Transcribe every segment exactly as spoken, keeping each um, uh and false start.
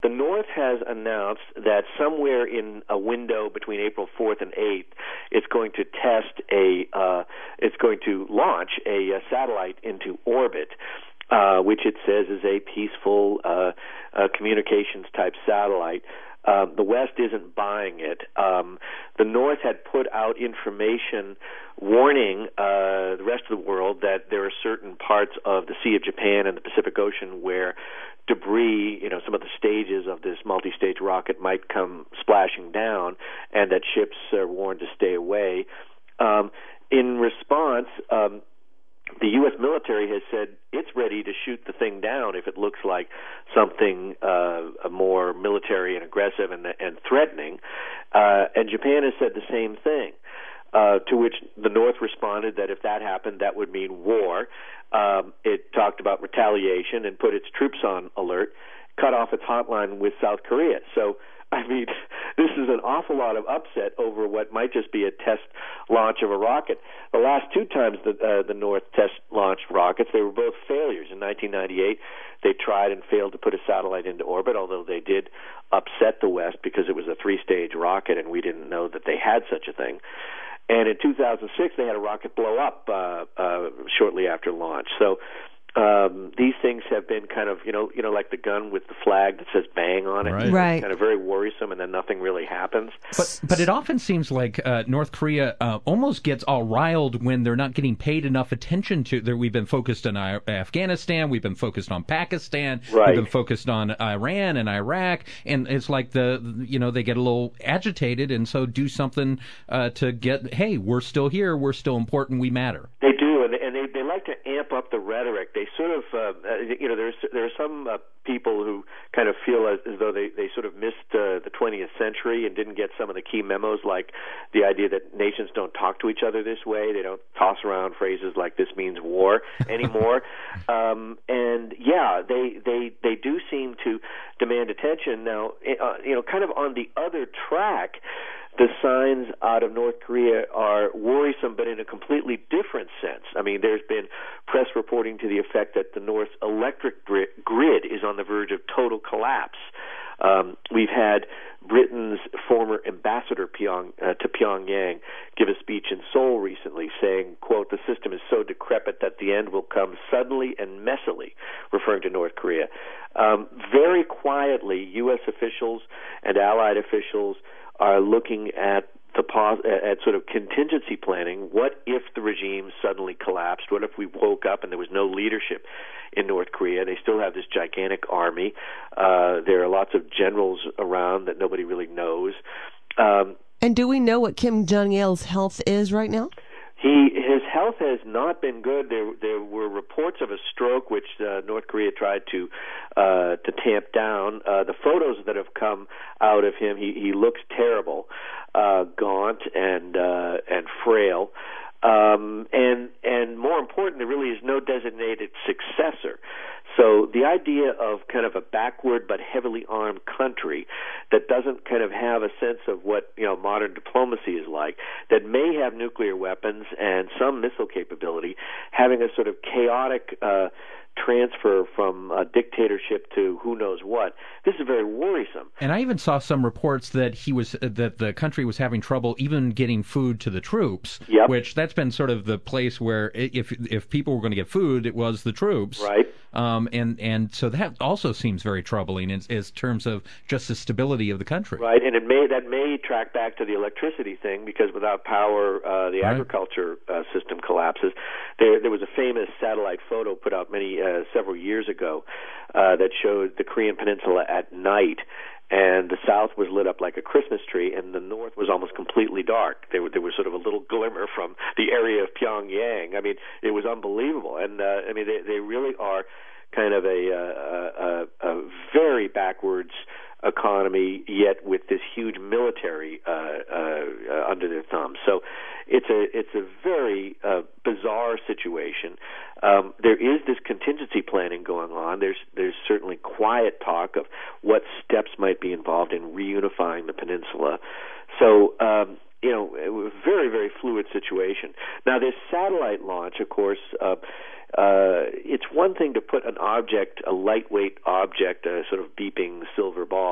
the North has announced that somewhere in a window between April fourth and eighth, it's going to test a, uh, it's going to launch a, a satellite into orbit, uh, which it says is a peaceful uh, uh, communications type satellite. Um, the West isn't buying it. Um, the North had put out information warning uh, the rest of the world that there are certain parts of the Sea of Japan and the Pacific Ocean where debris, you know, some of the stages of this multi-stage rocket might come splashing down, and that ships are warned to stay away. Um, in response, um, the U S military has said it's ready to shoot the thing down if it looks like something uh, more military and aggressive and, and threatening. Uh, and Japan has said the same thing, uh, to which the North responded that if that happened, that would mean war. Um, it talked about retaliation and put its troops on alert, cut off its hotline with South Korea. So, I mean, this is an awful lot of upset over what might just be a test launch of a rocket. The last two times the, uh, the North test launched rockets, they were both failures. In nineteen ninety-eight, they tried and failed to put a satellite into orbit, although they did upset the West because it was a three-stage rocket and we didn't know that they had such a thing. And in two thousand six, they had a rocket blow up uh, uh, shortly after launch. So Um, these things have been kind of, you know, you know, like the gun with the flag that says "bang" on it. Right. Right. Kind of very worrisome, and then nothing really happens. But but it often seems like uh, North Korea uh, almost gets all riled when they're not getting paid enough attention to. There, we've been focused on I- Afghanistan, we've been focused on Pakistan, Right. we've been focused on Iran and Iraq, and it's like the you know they get a little agitated, and so do something uh, to get. Hey, we're still here, we're still important, we matter. They do, and they, and they they like to amp up the rhetoric. They sort of, uh, you know, there's there are some uh, people who kind of feel as, as though they, they sort of missed uh, the twentieth century and didn't get some of the key memos, like the idea that nations don't talk to each other this way. They don't toss around phrases like "this means war" anymore. um, and yeah, they they they do seem to demand attention now. Uh, you know, kind of on the other track. The signs out of North Korea are worrisome, but in a completely different sense. I mean, there's been press reporting to the effect that the North's electric grid is on the verge of total collapse. Um, we've had Britain's former ambassador Pyong, uh, to Pyongyang give a speech in Seoul recently saying, quote, "The system is so decrepit that the end will come suddenly and messily," referring to North Korea. Um, very quietly, U S officials and allied officials are looking at the pos- at sort of contingency planning. What if the regime suddenly collapsed? What if we woke up and there was no leadership in North Korea? They still have this gigantic army. Uh, there are lots of generals around that nobody really knows. Um, And do we know what Kim Jong-il's health is right now? He his health has not been good. There there were reports of a stroke, which uh, North Korea tried to uh, to tamp down. Uh, the photos that have come out of him, he he looks terrible, uh, gaunt and uh, and frail. Um, and and more important, there really is no designated successor. So the idea of kind of a backward but heavily armed country that doesn't kind of have a sense of what, you know, modern diplomacy is like, that may have nuclear weapons and some missile capability, having a sort of chaotic uh, transfer from a dictatorship to who knows what. This is very worrisome. And I even saw some reports that he was that the country was having trouble even getting food to the troops. Yep. Which that's been sort of the place where if if people were going to get food, it was the troops. Right. Um, and and so that also seems very troubling in, in terms of just the stability of the country. Right, and it may that may track back to the electricity thing, because without power, uh, the Right. agriculture uh, system collapses. There, there was a famous satellite photo put out many uh, several years ago uh, that showed the Korean Peninsula at night, and the south was lit up like a Christmas tree, and the north was almost completely dark. There, there was sort of a little glimmer from the area of Pyongyang. I mean, it was unbelievable, and uh, I mean, they, they really are kind of a, a, a, a very backwards economy, yet with this huge military uh, uh, uh, under their thumb. So it's a it's a very uh, bizarre situation. Um, there is this contingency planning going on. There's there's certainly quiet talk of what steps might be involved in reunifying the peninsula. So um, you know, it was a very very fluid situation. Now this satellite launch, of course. Uh, Uh, it's one thing to put an object, a lightweight object, a sort of beeping silver ball,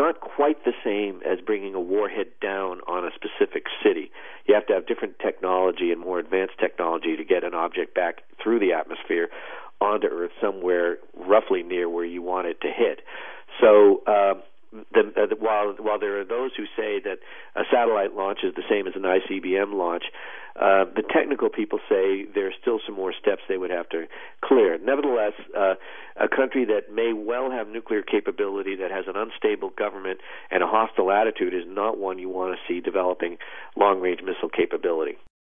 not quite the same as bringing a warhead down on a specific city. You have to have different technology and more advanced technology to get an object back through the atmosphere onto Earth somewhere roughly near where you want it to hit. So uh, the, uh, the, while while there are those who say that a satellite launch is the same as an I C B M launch, uh, the technical people say there are still some more steps they would have to clear. Nevertheless, uh, a country that may well have nuclear capability, that has an unstable government and a hostile attitude, is not one you want to see developing long-range missile capability.